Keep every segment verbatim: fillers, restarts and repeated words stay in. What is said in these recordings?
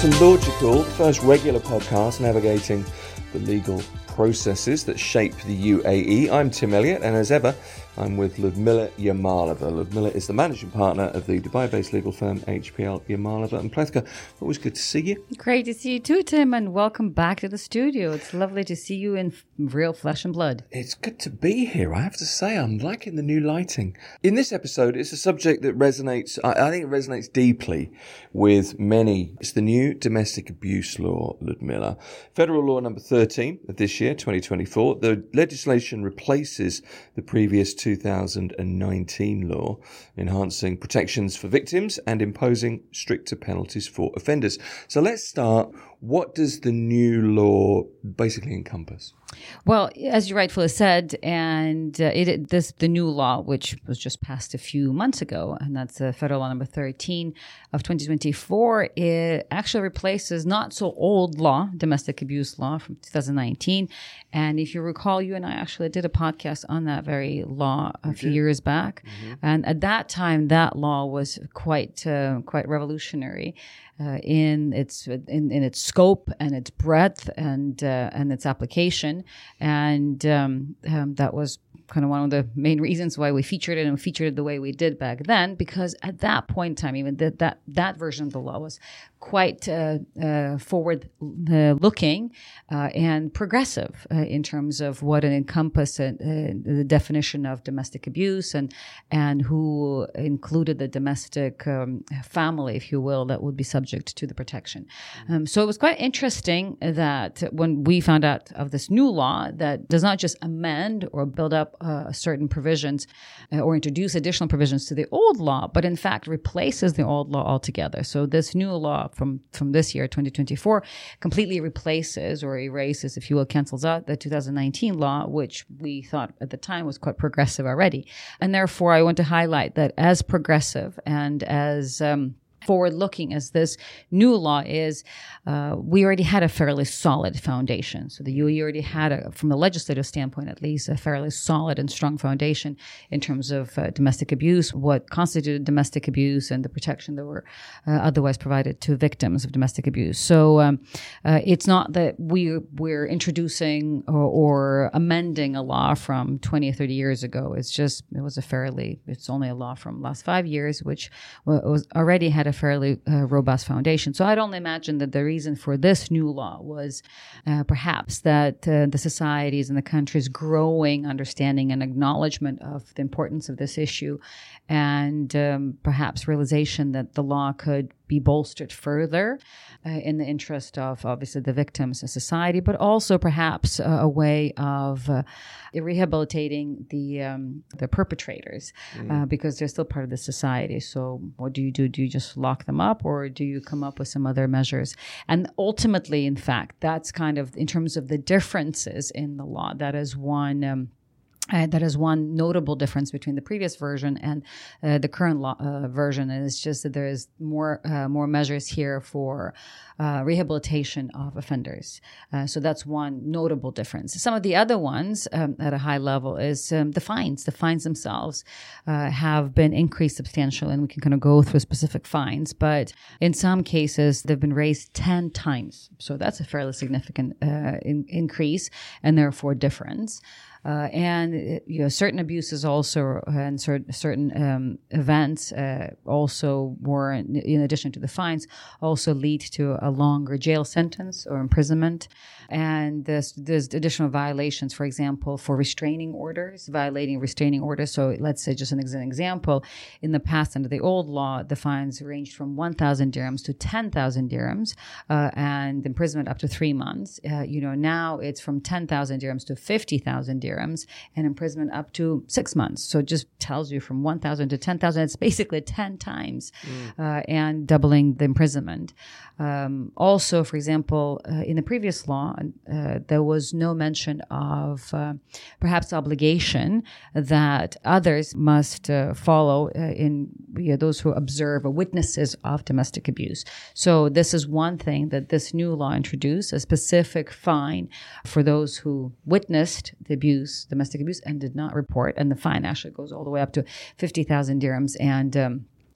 to Logical, the first regular podcast navigating the legal processes that shape the U A E. I'm Tim Elliott, and as ever, I'm with Ludmila Yamalova. Ludmila is the managing partner of the Dubai-based legal firm H P L Yamalova and Plethka. Always good to see you. Great to see you too, Tim, and welcome back to the studio. It's lovely to see you in real flesh and blood. It's good to be here. I have to say, I'm liking the new lighting. In this episode, it's a subject that resonates, I, I think it resonates deeply with many. It's the new domestic abuse law, Ludmila. Federal law number thirteen of this year, twenty twenty-four. The legislation replaces the previous two thousand nineteen law, enhancing protections for victims and imposing stricter penalties for offenders. So let's start. What does the new law basically encompass? Well, as you rightfully said, and uh, it this the new law, which was just passed a few months ago, and that's uh, Federal Law Number thirteen of twenty twenty-four, it actually replaces not so old law, domestic abuse law from two thousand nineteen. And if you recall, you and I actually did a podcast on that very law a few years back, mm-hmm. and at that time, that law was quite uh, quite revolutionary. Uh, in its in, in its scope and its breadth and uh, and its application, and um, um, that was kind of one of the main reasons why we featured it and featured it the way we did back then, because at that point in time, even that that, that version of the law was quite uh, uh, forward uh, looking uh, and progressive uh, in terms of what it encompassed, uh, the definition of domestic abuse and and who included the domestic um, family, if you will, that would be subject to the protection. Um, so it was quite interesting that when we found out of this new law that does not just amend or build up uh, certain provisions uh, or introduce additional provisions to the old law, but in fact replaces the old law altogether. So this new law from, from this year, twenty twenty-four, completely replaces or erases, if you will, cancels out the two thousand nineteen law, which we thought at the time was quite progressive already. And therefore, I want to highlight that as progressive and as um, forward-looking as this new law is, uh, we already had a fairly solid foundation. So the U A E already had, a, from a legislative standpoint at least, a fairly solid and strong foundation in terms of uh, domestic abuse, what constituted domestic abuse, and the protection that were uh, otherwise provided to victims of domestic abuse. So um, uh, it's not that we, we're introducing or, or amending a law from twenty or thirty years ago. It's just, it was a fairly, it's only a law from last five years, which was already had a fairly uh, robust foundation. So I'd only imagine that the reason for this new law was uh, perhaps that uh, the societies and the country's growing understanding and acknowledgement of the importance of this issue, and um, perhaps realization that the law could be bolstered further uh, in the interest of obviously the victims and society, but also perhaps uh, a way of uh, rehabilitating the um, the perpetrators mm. uh, because they're still part of the society. So what do you do? Do you just lock them up, or do you come up with some other measures? And ultimately, in fact, that's kind of in terms of the differences in the law. That is one. Um, Uh, that is one notable difference between the previous version and uh, the current law, uh, version. And it's just that there is more uh, more measures here for uh, rehabilitation of offenders. Uh, so that's one notable difference. Some of the other ones um, at a high level is um, the fines. The fines themselves uh, have been increased substantially, and we can kind of go through specific fines. But in some cases, they've been raised ten times. So that's a fairly significant uh, in- increase and therefore difference. Uh, and you know, certain abuses also, and cer- certain um, events uh, also were, in addition to the fines, also lead to a longer jail sentence or imprisonment. And there's, there's additional violations, for example, for restraining orders, violating restraining orders. So let's say, just an, ex- an example, in the past, under the old law, the fines ranged from one thousand dirhams to ten thousand dirhams uh, and imprisonment up to three months. Uh, you know, now it's from ten thousand dirhams to fifty thousand dirhams and imprisonment up to six months. So it just tells you from one thousand to ten thousand, it's basically ten times mm. uh, and doubling the imprisonment. Um, also, for example, uh, in the previous law, uh, there was no mention of uh, perhaps obligation that others must uh, follow uh, in you know, those who observe or witnesses of domestic abuse. So this is one thing that this new law introduced, a specific fine for those who witnessed the abuse, domestic abuse, and did not report. And the fine actually goes all the way up to fifty thousand dirhams and um,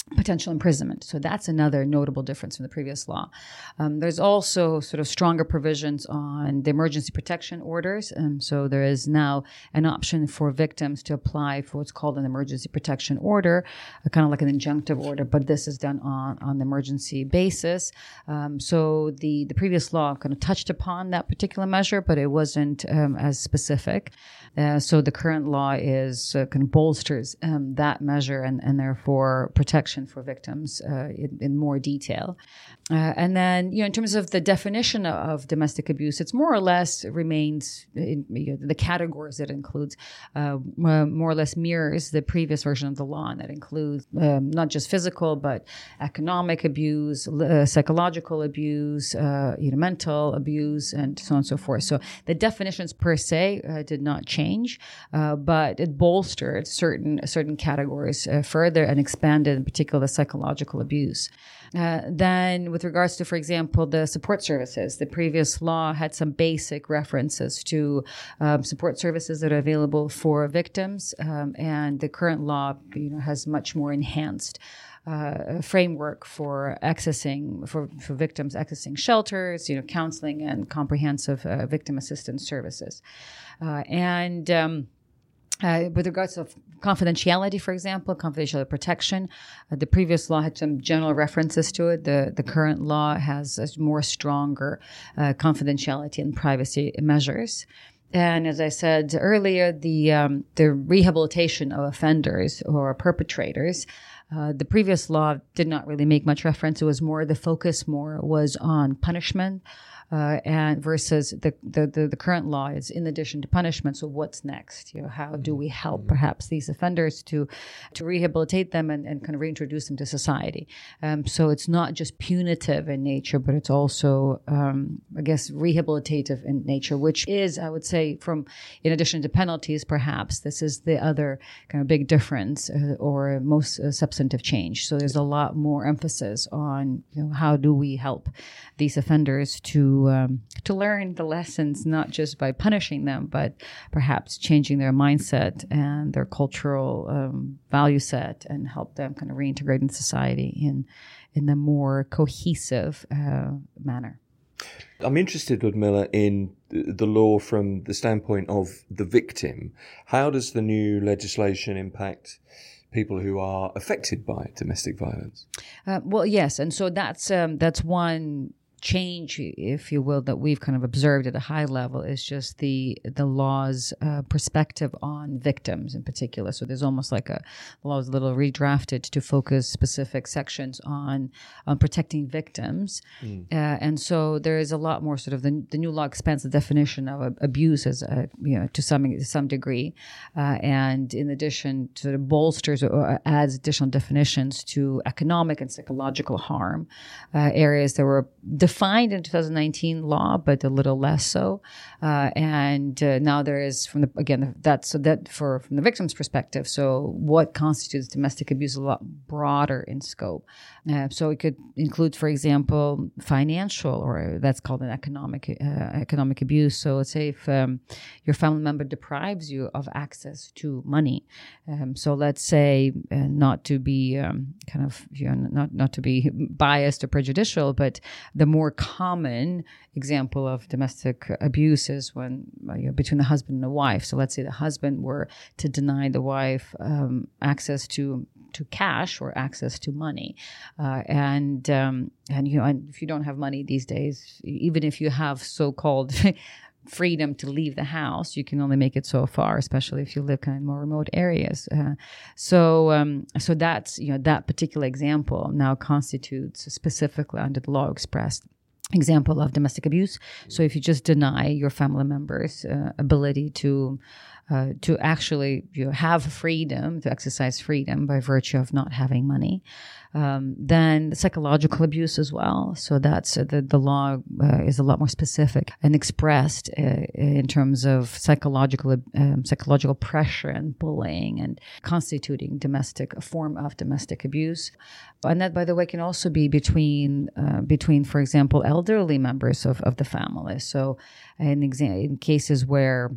potential imprisonment. So that's another notable difference from the previous law. Um, there's also sort of stronger provisions on the emergency protection orders. Um, so there is now an option for victims to apply for what's called an emergency protection order, uh, kind of like an injunctive order, but this is done on, on the emergency basis. Um, so the, the previous law kind of touched upon that particular measure, but it wasn't um, as specific. Uh, so the current law is uh, kind of bolsters um, that measure and, and therefore protection for victims uh, in, in more detail. Uh, and then, you know, in terms of the definition of, of domestic abuse, it's more or less remains in, you know, the categories that it includes uh, more or less mirrors the previous version of the law, and that includes um, not just physical but economic abuse, uh, psychological abuse, uh, you know, mental abuse, and so on and so forth. So the definitions per se uh, did not change. Change, uh, but it bolstered certain certain categories uh, further and expanded, in particular, the psychological abuse. Uh, then, with regards to, for example, the support services, the previous law had some basic references to um, support services that are available for victims, um, and the current law, you know, has much more enhanced Uh, framework for accessing for, for victims accessing shelters, you know, counseling and comprehensive uh, victim assistance services, uh, and um, uh, with regards to confidentiality, for example, confidentiality protection, uh, the previous law had some general references to it. The the current law has a more stronger uh, confidentiality and privacy measures. And as I said earlier, the um, the rehabilitation of offenders or perpetrators. Uh, the previous law did not really make much reference. It was more, the focus more was on punishment, uh, and versus the, the, the, the current law is in addition to punishment. So what's next? You know, how do we help perhaps these offenders to, to rehabilitate them and, and kind of reintroduce them to society? Um, so it's not just punitive in nature, but it's also, um, I guess, rehabilitative in nature, which is, I would say, from, in addition to penalties, perhaps this is the other kind of big difference uh, or most uh, substantive change. So there's a lot more emphasis on, you know, how do we help these offenders to um, to learn the lessons, not just by punishing them, but perhaps changing their mindset and their cultural um, value set, and help them kind of reintegrate in society in in a more cohesive uh, manner. I'm interested, Ludmila, in the law from the standpoint of the victim. How does the new legislation impact people who are affected by domestic violence? Uh, well, yes, and so that's um, that's one change, if you will, that we've kind of observed at a high level, is just the the law's uh, perspective on victims in particular. So there's almost like a the law is a little redrafted to focus specific sections on on protecting victims, mm. uh, and so there is a lot more sort of the, the new law expands the definition of abuse as a, you know, to some to some degree, uh, and in addition sort of bolsters or adds additional definitions to economic and psychological harm, uh, areas that were defined in two thousand nineteen law, but a little less so. Uh, and uh, now there is, from the again, that's so that for from the victim's perspective. So what constitutes domestic abuse is a lot broader in scope. Uh, so it could include, for example, financial, or that's called an economic uh, economic abuse. So let's say if um, your family member deprives you of access to money. Um, so let's say, uh, not to be um, kind of, you know, not not to be biased or prejudicial, but the more common example of domestic abuse is when you know, between the husband and the wife. So let's say the husband were to deny the wife um, access to to cash or access to money, uh, and um, and you know, and if you don't have money these days, even if you have so-called freedom to leave the house, you can only make it so far, especially if you live kind of in more remote areas. Uh, so, um, so that's, you know, that particular example now constitutes specifically under the law expressed example of domestic abuse. So if you just deny your family members uh, ability to uh, to actually, you know, have freedom, to exercise freedom by virtue of not having money, um, then psychological abuse as well. So that's uh, the the law uh, is a lot more specific and expressed uh, in terms of psychological um, psychological pressure and bullying and constituting domestic a form of domestic abuse. And that, by the way, can also be between uh, between, for example, elderly members of, of the family. So in exa- in cases where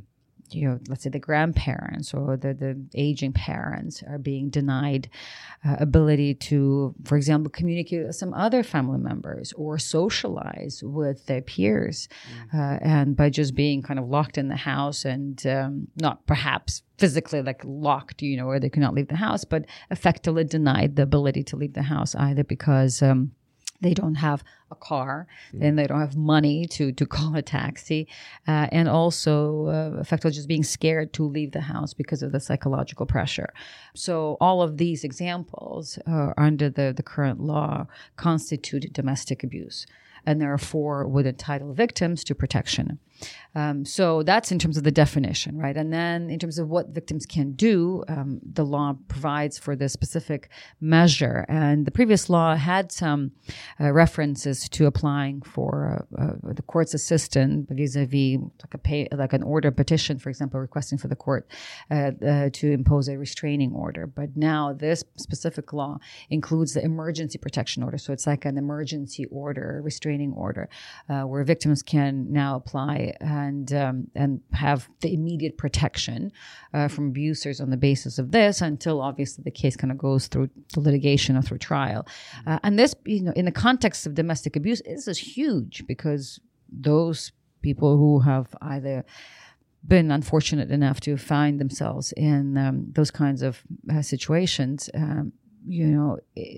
you know, let's say the grandparents or the, the aging parents are being denied uh, ability to, for example, communicate with some other family members or socialize with their peers. Mm. Uh, and by just being kind of locked in the house and um, not perhaps physically like locked, you know, where they cannot leave the house, but effectively denied the ability to leave the house either because um, they don't have a car, mm. and they don't have money to, to call a taxi, uh, and also uh, effectively just being scared to leave the house because of the psychological pressure. So all of these examples uh, under the, the current law constitute domestic abuse, and therefore would entitle victims to protection. Um, so that's in terms of the definition, right? And then in terms of what victims can do, um, the law provides for the specific measure. And the previous law had some uh, references to applying for uh, uh, the court's assistance vis-a-vis like a pay, like an order petition, for example, requesting for the court uh, uh, to impose a restraining order. But now this specific law includes the emergency protection order. So it's like an emergency order, restraining order, uh, where victims can now apply and um, and have the immediate protection uh, from abusers on the basis of this until obviously the case kind of goes through the litigation or through trial. Uh, and this, you know, in the context of domestic abuse, this is huge because those people who have either been unfortunate enough to find themselves in um, those kinds of uh, situations, um, you know,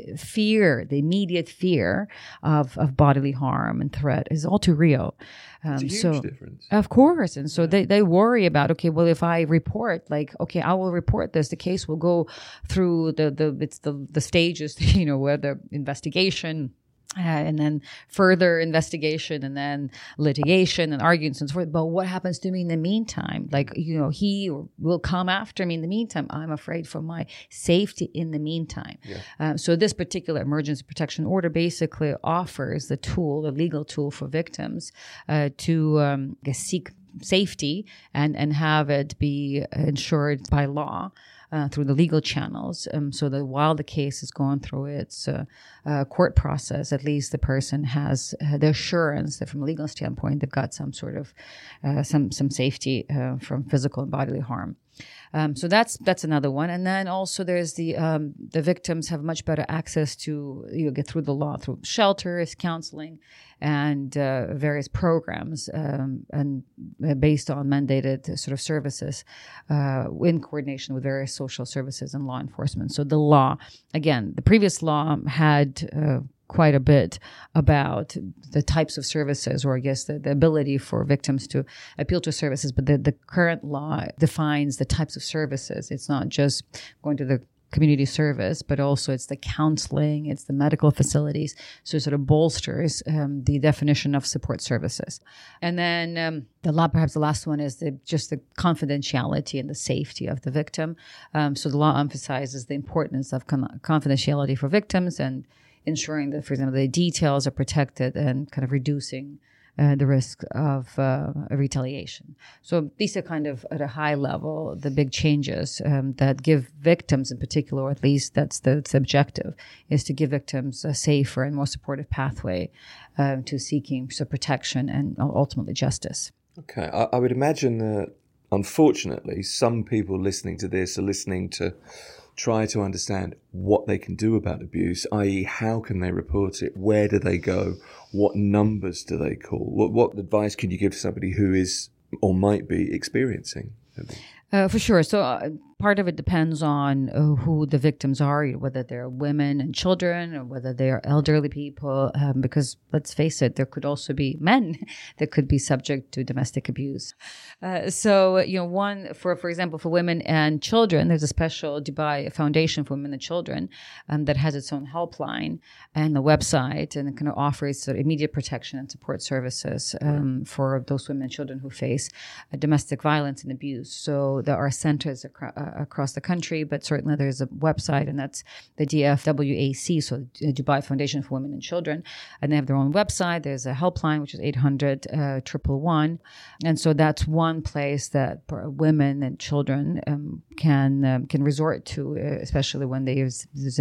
fear, the immediate fear of, of bodily harm and threat is all too real. Um, it's a huge so, difference. Of course. And so yeah. they, they worry about, okay, well, if I report, like, okay, I will report this, the case will go through the, the, it's the, the stages, you know, where the investigation, Uh, and then further investigation and then litigation and arguments and so forth. But what happens to me in the meantime? Like, you know, he will come after me in the meantime. I'm afraid for my safety in the meantime. Yeah. Uh, so this particular emergency protection order basically offers the tool, the legal tool for victims uh, to um, I guess, seek safety and, and have it be ensured by law. Uh, through the legal channels, um, so that while the case is going through its uh, uh, court process, at least the person has uh, the assurance that from a legal standpoint, they've got some sort of uh, some some safety uh, from physical and bodily harm. Um, so that's that's another one, and then also there's the um, the victims have much better access to you know, get through the law through shelters, counseling, and uh, various programs, um, and uh, based on mandated sort of services uh, in coordination with various social services and law enforcement. So the law, again, the previous law had uh, quite a bit about the types of services, or I guess the, the ability for victims to appeal to services. But the, the current law defines the types of services. It's not just going to the community service, but also it's the counseling, it's the medical facilities. So it sort of bolsters um, the definition of support services. And then um, the law, perhaps the last one, is the, just the confidentiality and the safety of the victim. Um, so the law emphasizes the importance of com- confidentiality for victims and ensuring that, for example, the details are protected and kind of reducing uh, the risk of uh, retaliation. So these are kind of at a high level the big changes um, that give victims in particular, or at least that's the, that's the objective, is to give victims a safer and more supportive pathway uh, to seeking so protection and ultimately justice. Okay, I, I would imagine that unfortunately some people listening to this are listening to try to understand what they can do about abuse, that is how can they report it, where do they go, what numbers do they call, what, what advice can you give to somebody who is or might be experiencing abuse? Uh, for sure. So uh, part of it depends on uh, who the victims are, whether they're women and children or whether they are elderly people, um, because let's face it, there could also be men that could be subject to domestic abuse. Uh, so, you know, one, for for example, for women and children, there's a special Dubai Foundation for Women and Children um, that has its own helpline and the website, and it kind of offers sort of immediate protection and support services um, right. for those women and children who face uh, domestic violence and abuse. So there are centers acro- uh, across the country, but certainly there's a website, and that's the D F W A C, so Dubai Foundation for Women and Children, and they have their own website. There's a helpline, which is eight hundred, one one one, and so that's one place that women and children um, can um, can resort to, uh, especially when there's, there's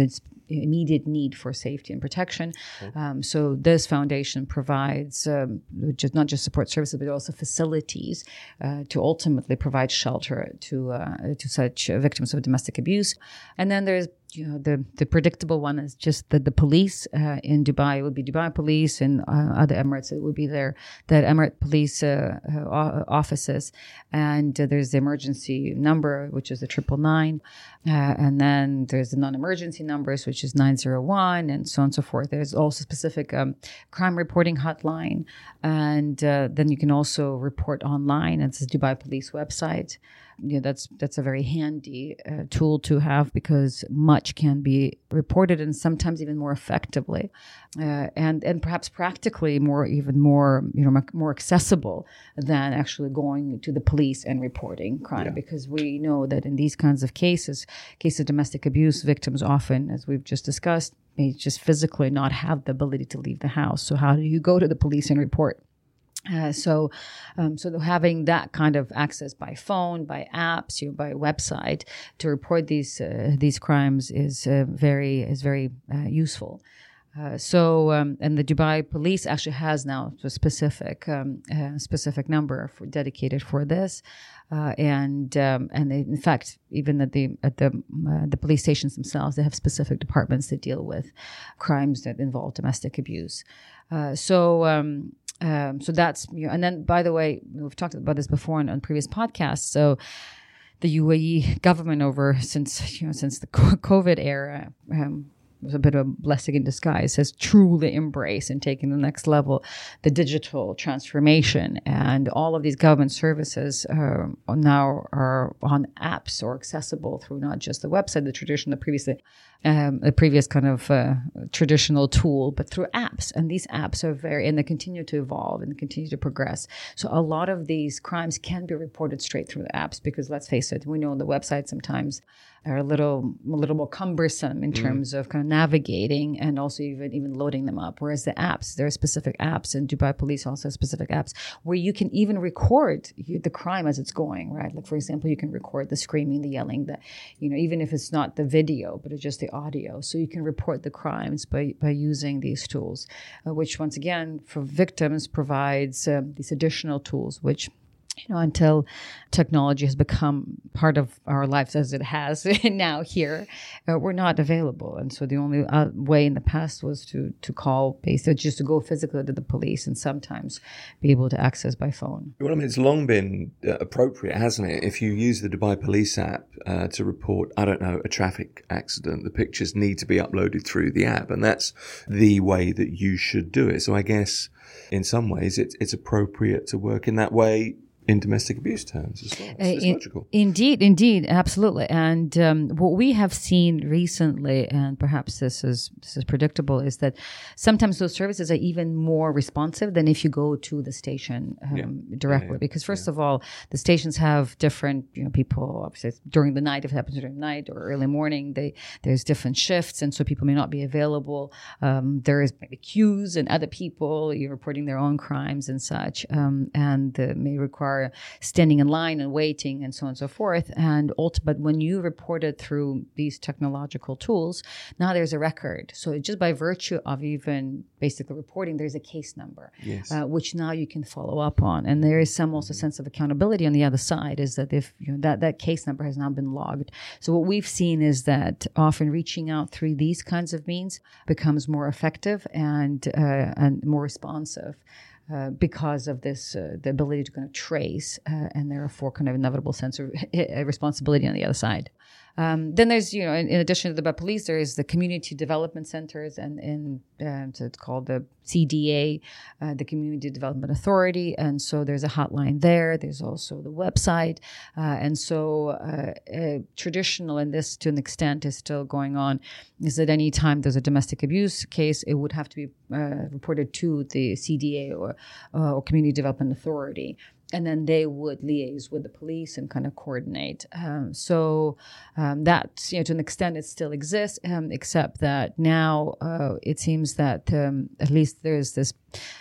immediate need for safety and protection. Okay. Um, so this foundation provides um, just not just support services, but also facilities uh, to ultimately provide shelter to uh, to such victims of domestic abuse. And then there's you know, the, the predictable one is just that the police uh, in Dubai, it would be Dubai police, and uh, other Emirates, it would be their, that Emirate police uh, uh, offices. And uh, there's the emergency number, which is the triple nine. Uh, and then there's the non-emergency numbers, which is nine zero one, and so on and so forth. There's also specific um, crime reporting hotline. And uh, then you can also report online. It's the Dubai police website. You know, that's that's a very handy uh, tool to have, because much can be reported, and sometimes even more effectively, uh, and and perhaps practically more even more you know more accessible than actually going to the police and reporting crime. Yeah. Because we know that in these kinds of cases, cases of domestic abuse, victims often, as we've just discussed, may just physically not have the ability to leave the house. So how do you go to the police and report? Uh, so, um, so having that kind of access by phone, by apps, you know, by website to report these uh, these crimes is uh, very is very uh, useful. Uh, so, um, and the Dubai police actually has now a specific um, uh, specific number for, dedicated for this, uh, and um, and they, in fact, even at the at the uh, the police stations themselves, they have specific departments that deal with crimes that involve domestic abuse. Uh, so. Um, Um, so that's, you know, and then, by the way, we've talked about this before on, on previous podcasts. So the U A E government over since, you know, since the COVID era, um, was a bit of a blessing in disguise, has truly embraced and taken the next level the digital transformation. And all of these government services uh, now are on apps or accessible through not just the website, the traditional, the previous, um, the previous kind of uh, traditional tool, but through apps. And these apps are very, and they continue to evolve and continue to progress. So a lot of these crimes can be reported straight through the apps, because let's face it, we know the website sometimes are a little a little more cumbersome in terms mm. of kind of navigating and also even even loading them up. Whereas the apps, there are specific apps, and Dubai Police also has specific apps where you can even record the crime as it's going, right? Like, for example, you can record the screaming, the yelling, the, you know, even if it's not the video, but it's just the audio. So you can report the crimes by, by using these tools, uh, which once again, for victims, provides uh, these additional tools, which, you know, until technology has become part of our lives as it has now here, uh, we're not available. And so the only uh, way in the past was to to call, basically just to go physically to the police, and sometimes be able to access by phone. Well, I mean, it's long been uh, appropriate, hasn't it? If you use the Dubai Police app uh, to report, I don't know, a traffic accident, the pictures need to be uploaded through the app, and that's the way that you should do it. So I guess in some ways it's, it's appropriate to work in that way in domestic abuse terms as well. It's, it's uh, logical. Indeed, indeed, absolutely. And um, what we have seen recently, and perhaps this is this is predictable, is that sometimes those services are even more responsive than if you go to the station um, yeah. directly. Yeah, yeah. Because first yeah. of all, the stations have different, you know, people, obviously during the night, if it happens during the night or early morning, they there's different shifts, and so people may not be available. Um, there is maybe queues and other people, you're reporting their own crimes and such, um, and uh, may require standing in line and waiting and so on and so forth. And ultimately, but when you report it through these technological tools, now there's a record. So just by virtue of even basically reporting, there's a case number, yes. uh, which now you can follow up on. And there is some also sense of accountability on the other side, is that if you know that, that case number has now been logged. So what we've seen is that often reaching out through these kinds of means becomes more effective and uh, and more responsive. Uh, because of this, uh, the ability to kind of trace, uh, and therefore kind of inevitable sense of responsibility on the other side. Um, then there's, you know, in, in addition to the police, there is the community development centers, and, and uh, so it's called the C D A, uh, the Community Development Authority. And so there's a hotline there. There's also the website. Uh, and so uh, uh, traditional, and this to an extent is still going on, is that any time there's a domestic abuse case, it would have to be uh, reported to the C D A or, uh, or Community Development Authority. And then they would liaise with the police and kind of coordinate. Um, so um, that, you know, to an extent, it still exists, um, except that now uh, it seems that um, at least there's this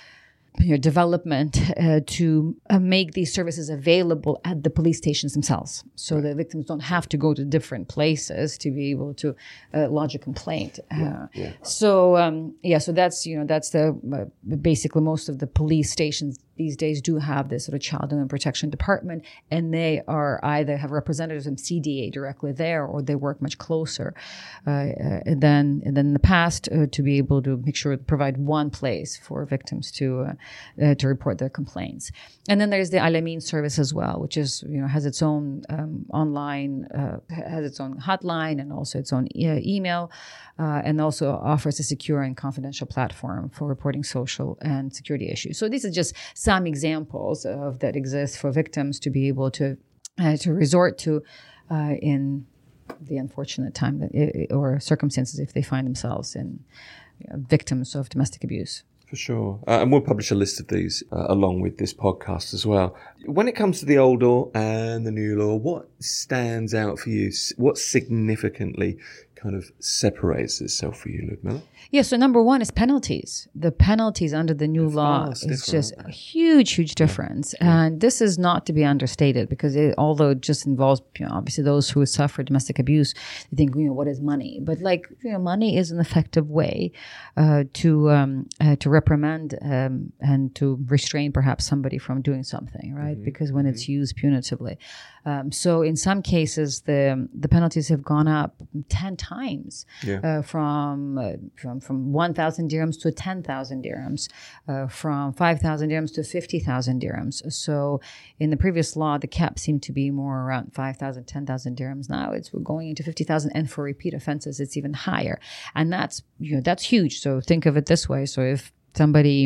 you know, development uh, to uh, make these services available at the police stations themselves, so right. the victims don't have to go to different places to be able to uh, lodge a complaint. Yeah, uh, yeah. So um, yeah, so that's you know that's the uh, basically most of the police stations these days do have this sort of child and women protection department, and they are either have representatives from C D A directly there, or they work much closer uh, uh, than than in the past uh, to be able to make sure to provide one place for victims to uh, uh, to report their complaints. And then there's the Alamin service as well, which is you know has its own um, online uh, has its own hotline and also its own e- email, uh, and also offers a secure and confidential platform for reporting social and security issues. So these are just some examples of that exist for victims to be able to uh, to resort to uh, in the unfortunate time that it, or circumstances if they find themselves in you know, victims of domestic abuse. For sure. Uh, and we'll publish a list of these uh, along with this podcast as well. When it comes to the old law and the new law, what stands out for you? What significantly kind of separates itself for you, Ludmila? Yeah, so number one is penalties. The penalties under the new It's law vast is different, just aren't a they? huge, huge difference. Yeah. And this is not to be understated because it, although it just involves, you know, obviously those who suffer domestic abuse, they think, you know, what is money? But like, you know, money is an effective way uh, to um, uh, to reprimand um, and to restrain perhaps somebody from doing something, right? Mm-hmm. Because when mm-hmm. it's used punitively. Um, so in some cases, the the penalties have gone up ten times. Yeah. Uh, from uh, from from one thousand dirhams to ten thousand dirhams, uh, from five thousand dirhams to fifty thousand dirhams. So in the previous law, the cap seemed to be more around five thousand, ten thousand dirhams. Now it's going into fifty thousand, and for repeat offenses, it's even higher. And that's you know that's huge. So think of it this way. So if somebody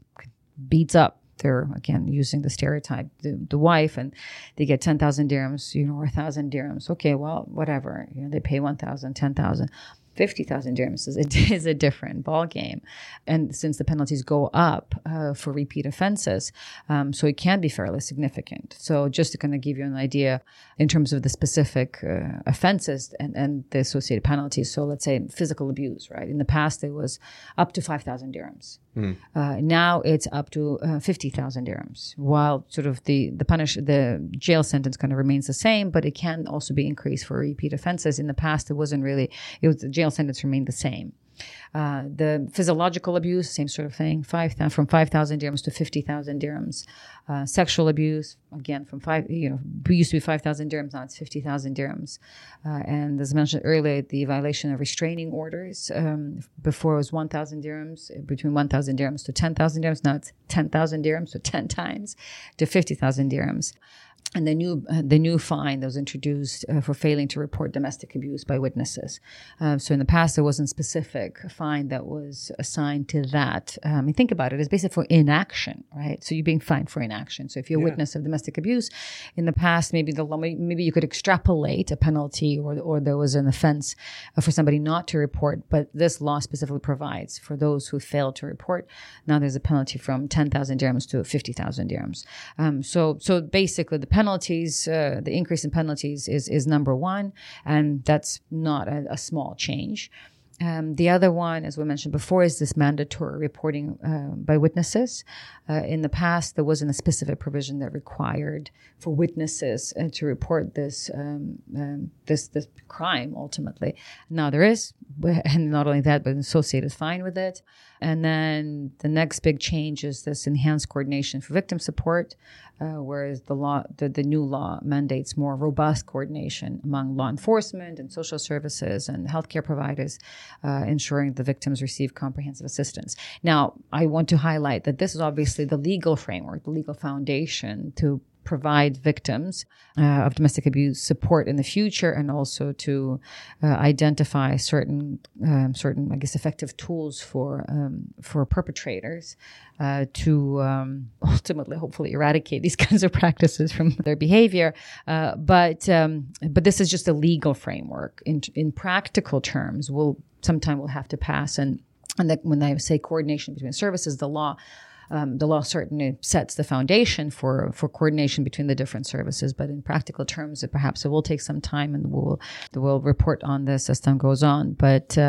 beats up they're again using the stereotype, the, the wife, and they get ten thousand dirhams, you know, or a thousand dirhams. Okay, well, whatever, you know, they pay one thousand, ten thousand. fifty thousand dirhams is a, is a different ball game. And since the penalties go up uh, for repeat offenses, um, so it can be fairly significant. So just to kind of give you an idea in terms of the specific uh, offenses and, and the associated penalties. So let's say physical abuse, right? In the past, it was up to five thousand dirhams. Mm. Uh, now it's up to uh, fifty thousand dirhams, while sort of the, the punish, the jail sentence kind of remains the same, but it can also be increased for repeat offenses. In the past, it wasn't really, it was the jail sentence remained the same. Uh, the physiological abuse, same sort of thing, five from five thousand dirhams to fifty thousand dirhams. Uh, sexual abuse, again, from five, you know, it used to be five thousand dirhams, now it's fifty thousand dirhams. Uh, and as mentioned earlier, the violation of restraining orders, um, before it was one thousand dirhams, between one thousand dirhams to ten thousand dirhams, now it's ten thousand dirhams, so ten times to fifty thousand dirhams. And the new uh, the new fine that was introduced uh, for failing to report domestic abuse by witnesses. Um, so in the past, there wasn't specific fine that was assigned to that. Um, I mean, think about it. It's basically for inaction, right? So you're being fined for inaction. So if you're a yeah. witness of domestic abuse, in the past, maybe the law, maybe you could extrapolate a penalty, or or there was an offense for somebody not to report. But this law specifically provides for those who failed to report. Now there's a penalty from ten thousand dirhams to fifty thousand dirhams. Um, so so basically the penalties, uh, the increase in penalties is, is number one, and that's not a, a small change. Um, the other one, as we mentioned before, is this mandatory reporting uh, by witnesses. Uh, in the past, there wasn't a specific provision that required for witnesses uh, to report this um, um, this this crime. Ultimately, now there is, and not only that, but an associated fine with it. And then the next big change is this enhanced coordination for victim support, uh, whereas the law, the, the new law mandates more robust coordination among law enforcement and social services and healthcare providers, uh, ensuring the victims receive comprehensive assistance. Now, I want to highlight that this is obviously the legal framework, the legal foundation to provide victims uh, of domestic abuse support in the future, and also to uh, identify certain, um, certain, I guess, effective tools for um, for perpetrators uh, to um, ultimately, hopefully, eradicate these kinds of practices from their behavior. Uh, but um, but this is just a legal framework. In in practical terms, we'll sometime we'll have to pass, and and that when I say coordination between services, the law. Um, the law certainly sets the foundation for, for coordination between the different services, but in practical terms, it perhaps it will take some time, and we'll we'll report on this as time goes on. But um,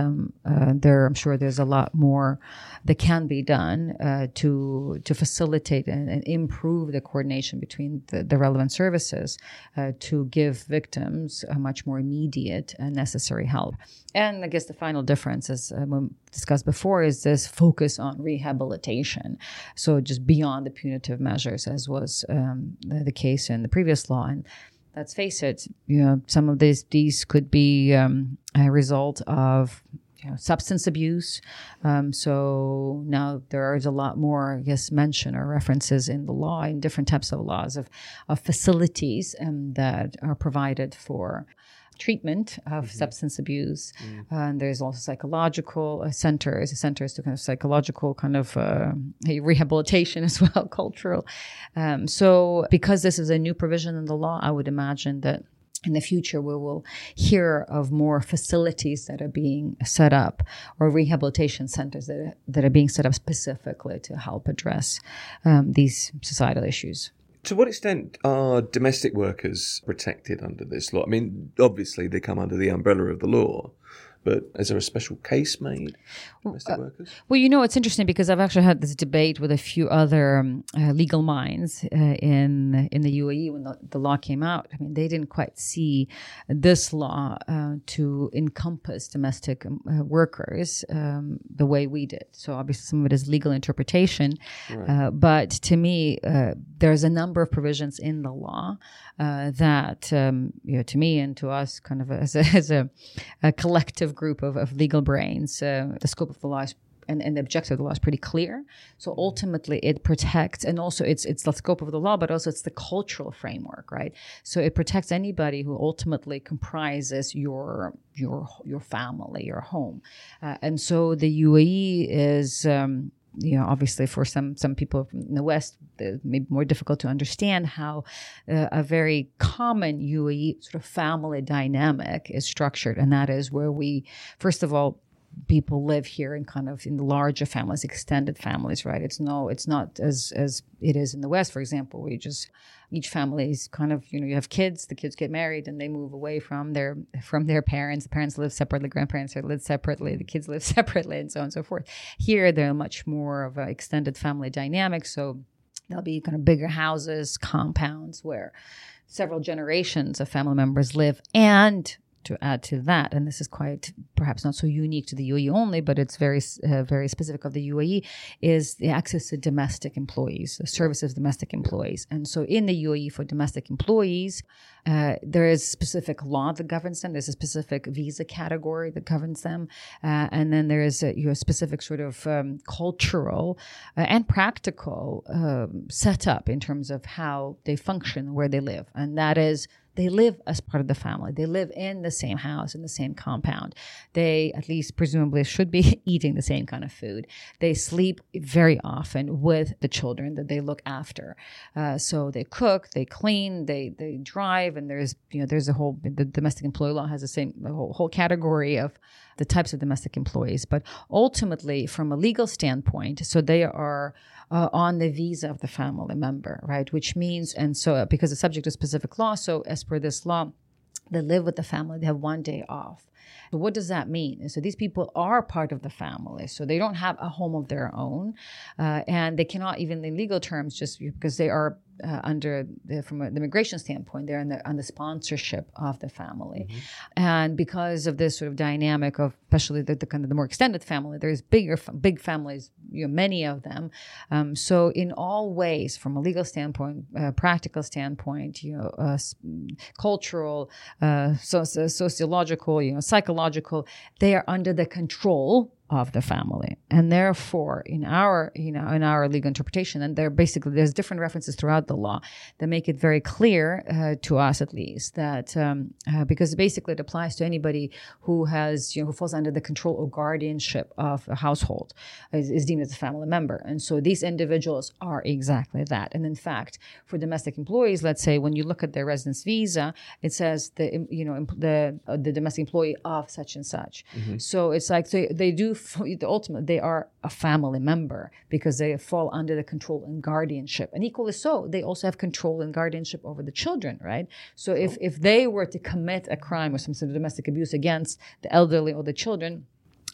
uh, there, I'm sure there's a lot more that can be done uh, to to facilitate and, and improve the coordination between the, the relevant services uh, to give victims a much more immediate and necessary help. And I guess the final difference, as uh, we discussed before, is this focus on rehabilitation. So just beyond the punitive measures, as was um, the, the case in the previous law. And let's face it, you know, some of these these could be um, a result of you know, substance abuse. Um, so now there is a lot more, I guess, mention or references in the law, in different types of laws of, of facilities um, that are provided for treatment of mm-hmm. substance abuse. Mm. Uh, and there's also psychological uh, centers, centers to kind of psychological kind of uh, rehabilitation as well, cultural. Um, so because this is a new provision in the law, I would imagine that in the future, we will hear of more facilities that are being set up or rehabilitation centers that are, that are being set up specifically to help address um, these societal issues. To what extent are domestic workers protected under this law? I mean, obviously they come under the umbrella of the law, but is there a special case made for domestic uh, workers? Well, you know, it's interesting because I've actually had this debate with a few other um, uh, legal minds uh, in in the U A E when the, the law came out. I mean, they didn't quite see this law uh, to encompass domestic um, uh, workers um, the way we did. So obviously some of it is legal interpretation. Right. Uh, but to me, uh, there's a number of provisions in the law uh, that, um, you know, to me and to us kind of as a, as a, a collective group of, of legal brains, uh, the scope of the law is, and, and the objective of the law is pretty clear. So ultimately it protects, and also it's it's the scope of the law, but also it's the cultural framework, right? So it protects anybody who ultimately comprises your your your family, your home. Uh, and so the U A E is... Um, you know, obviously for some, some people from the West, it may be more difficult to understand how uh, a very common U A E sort of family dynamic is structured. And that is where we, first of all, people live here in kind of in larger families, extended families, right? It's no, it's not as, as it is in the West, for example, where you just, each family is kind of, you know, you have kids, the kids get married and they move away from their, from their parents. The parents live separately, grandparents live separately, the kids live separately, and so on and so forth. Here, they're much more of an extended family dynamic. So there'll be kind of bigger houses, compounds where several generations of family members live. And to add to that, and this is quite perhaps not so unique to the U A E only, but it's very uh, very specific of the U A E, is the access to domestic employees, the services of domestic employees. And so in the U A E for domestic employees, uh, there is specific law that governs them. There's a specific visa category that governs them. Uh, and then there is a, you know, specific sort of um, cultural uh, and practical um, setup in terms of how they function, where they live. And that is, they live as part of the family. They live in the same house, in the same compound. They, at least presumably, should be eating the same kind of food. They sleep very often with the children that they look after. Uh, so they cook, they clean, they they drive, and there's you know there's a whole the domestic employee law has the same a whole, whole category of the types of domestic employees. But ultimately, from a legal standpoint, so they are uh, on the visa of the family member, right? Which means, and so uh, because it's subject to specific law, so as per this law, they live with the family, they have one day off. So what does that mean? So these people are part of the family. So they don't have a home of their own. Uh, and they cannot, even in legal terms, just because they are uh, under, the, from the immigration standpoint, they're in the, on the sponsorship of the family. Mm-hmm. And because of this sort of dynamic of, especially the, the kind of the more extended family, there's bigger, big families, you know, many of them. Um, so in all ways, from a legal standpoint, uh, practical standpoint, you know, uh, cultural, uh, so, sociological, you know, psychological, they are under the control of the family. And therefore, in our, you know, in our legal interpretation, and there basically, there's different references throughout the law that make it very clear uh, to us, at least, that um, uh, because basically it applies to anybody who has, you know, who falls under the control or guardianship of a household, is, is deemed as a family member. And so these individuals are exactly that. And in fact, for domestic employees, let's say when you look at their residence visa, it says the, you know, the uh, the domestic employee of such and such. Mm-hmm. So it's like they, they do. The ultimate, they are a family member because they fall under the control and guardianship. And equally so, they also have control and guardianship over the children, right? So if, oh. if they were to commit a crime or some sort of domestic abuse against the elderly or the children,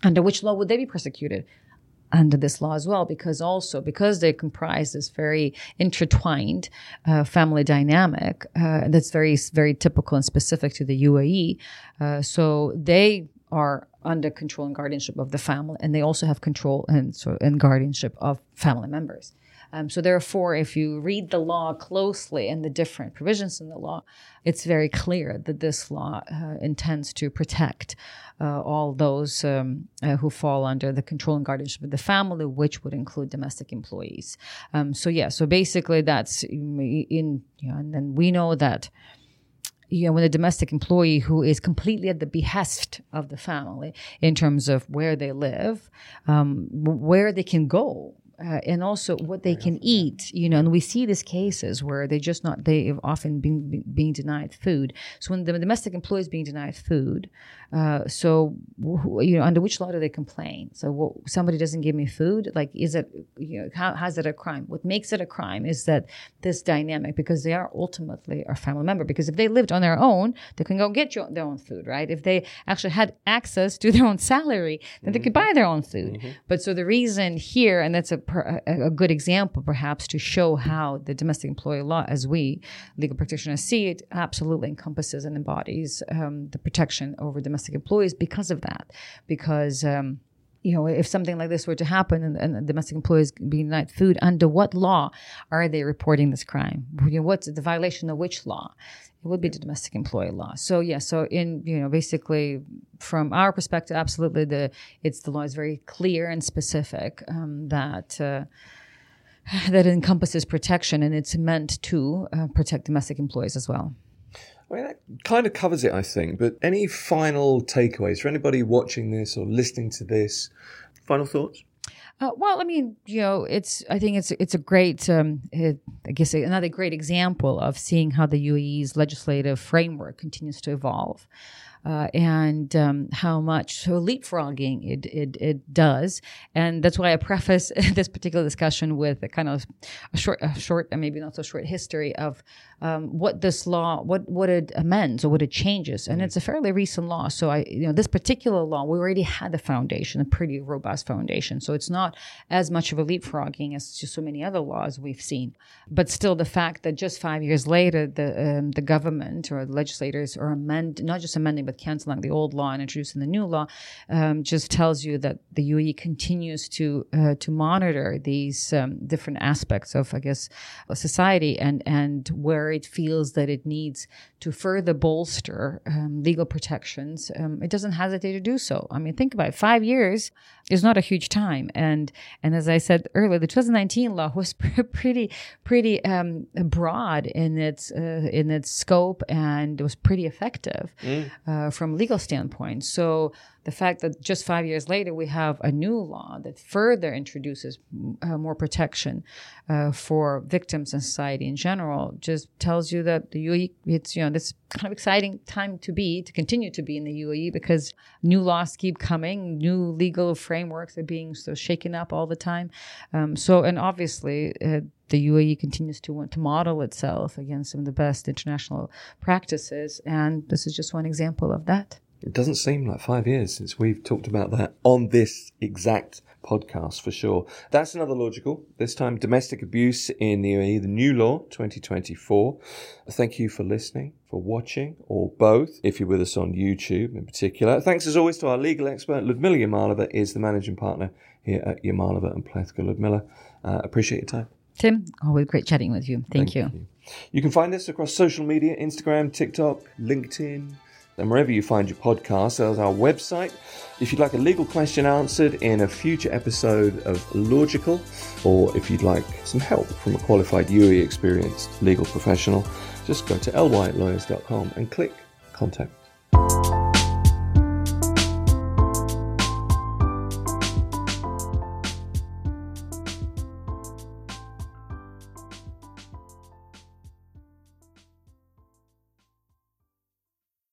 under which law would they be persecuted? Under this law as well, because also because they comprise this very intertwined uh, family dynamic uh, that's very very typical and specific to the U A E. Uh, so they are under control and guardianship of the family, and they also have control and so and guardianship of family members. Um, so therefore, if you read the law closely and the different provisions in the law, it's very clear that this law uh, intends to protect uh, all those um, uh, who fall under the control and guardianship of the family, which would include domestic employees. Um, so yeah, so basically that's in, you know, and then we know that, you know, when a domestic employee who is completely at the behest of the family in terms of where they live, um, where they can go, Uh, and also what they can eat, you know, and we see these cases where they just not, they have often been being denied food. So when the domestic employee is being denied food, uh, so, you know, under which law do they complain? So what, somebody doesn't give me food, like, is it, you know, how, how's it a crime? What makes it a crime is that this dynamic, because they are ultimately our family member, because if they lived on their own, they can go get your, their own food, right? If they actually had access to their own salary, then mm-hmm. they could buy their own food. Mm-hmm. But so the reason here, and that's a A, a good example, perhaps, to show how the domestic employee law, as we legal practitioners see it, absolutely encompasses and embodies um, the protection over domestic employees because of that. Because, um, you know, if something like this were to happen and, and domestic employees being denied food, under what law are they reporting this crime? You know, what's the violation of which law? It would be the domestic employee law. So yeah, so in, you know, basically from our perspective, absolutely the it's the law is very clear and specific um, that uh, that encompasses protection, and it's meant to uh, protect domestic employees as well. I mean, that kind of covers it, I think. But any final takeaways for anybody watching this or listening to this? Final thoughts? Uh, well, I mean, you know, it's. I think it's it's a great, um, it, I guess, another great example of seeing how the U A E's legislative framework continues to evolve, uh, and um, how much so leapfrogging it, it it does. And that's why I preface this particular discussion with a kind of a short, a short, and maybe not so short history of um, what this law, what what it amends or what it changes. And mm-hmm. it's a fairly recent law. So I, you know, this particular law, we already had a foundation, a pretty robust foundation. So it's not as much of a leapfrogging as just so many other laws we've seen. But still, the fact that just five years later, the um, the government or the legislators are amend, not just amending, but canceling the old law and introducing the new law, um, just tells you that the U A E continues to uh, to monitor these um, different aspects of, I guess, society, and, and where it feels that it needs to further bolster um, legal protections, um, it doesn't hesitate to do so. I mean, think about it. Five years is not a huge time. And and as I said earlier, the twenty nineteen law was pretty pretty um, broad in its uh, in its scope, and it was pretty effective mm. uh, from a legal standpoint. So the fact that just five years later we have a new law that further introduces uh, more protection uh, for victims and society in general just tells you that the U A E, it's, you know, this kind of exciting time to be, to continue to be in the U A E, because new laws keep coming, new legal frameworks are being so shaken up all the time. Um, so, and obviously, uh, the U A E continues to want to model itself against some of the best international practices, and this is just one example of that. It doesn't seem like five years since we've talked about that on this exact podcast, for sure. That's another logical. This time, domestic abuse in the U A E, the new law, twenty twenty-four. Thank you for listening, for watching, or both, if you're with us on YouTube in particular. Thanks as always to our legal expert. Ludmila Yamalova is the managing partner here at Yamalova and Plethka. Ludmila, uh, appreciate your time. Tim, always great chatting with you. Thank, Thank you. you. You can find us across social media, Instagram, TikTok, LinkedIn, and wherever you find your podcast. There's our website. If you'd like a legal question answered in a future episode of Logical, or if you'd like some help from a qualified U A E experienced legal professional, just go to l y lawyers dot com and click Contact.